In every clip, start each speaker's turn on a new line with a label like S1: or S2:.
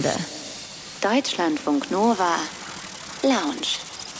S1: Deutschlandfunk Nova Lounge.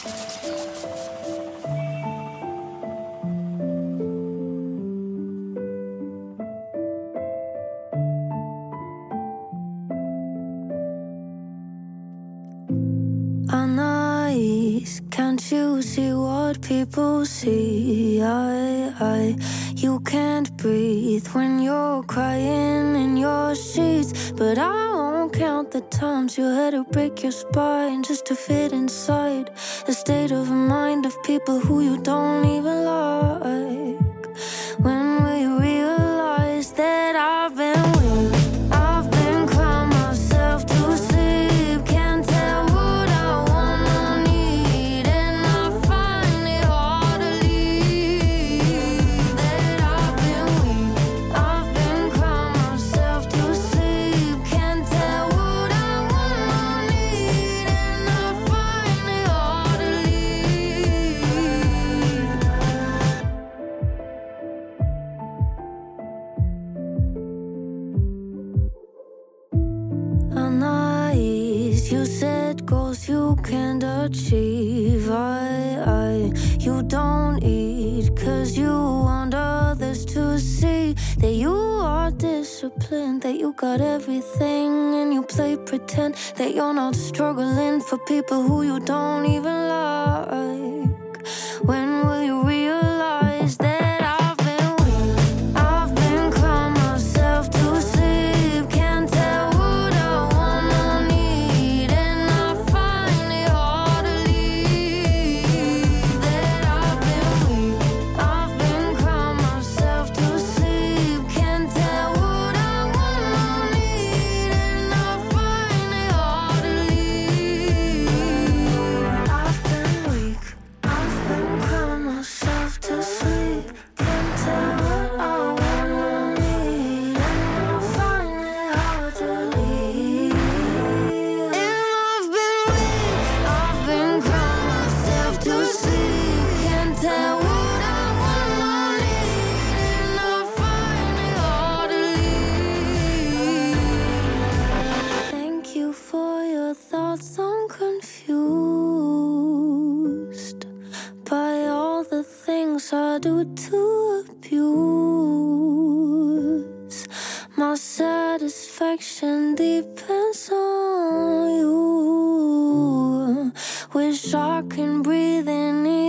S2: Anais, can't you see what people see? You can't breathe when you're crying in your sheets. But I won't count the times you had to break your spine just to fit inside the state of mind of people who you don't even like. When will you realize that I've been weak? I've been crying myself to sleep. Can't tell what I want or need, and I find it hard to leave. That I've been weak. I've been crying myself to sleep. Can't tell what I want or need, and I find it hard to leave. Anais, you set goals you can't achieve. You don't eat cause you want others to see that you are disciplined, that you got everything, and you play pretend that you're not struggling for people who you don't even like. When will you realize that I've been weak? I've been crying myself to sleep. Can't tell what I want or need, and I find it hard to leave. That I've been weak. I've been crying myself to sleep. Can't tell what I want or need, and I find it hard to leave. I've been weak. I've been crying myself to sleep. Can't tell what I want or need, and I find it hard to leave. And I've been weak. I've been crying myself to sleep. Can't tell what I want or need, and I find it hard to leave. Thank you for your thoughts. I'm confused by all the things I do to abuse. My satisfaction depends on you. Wish I can breathe in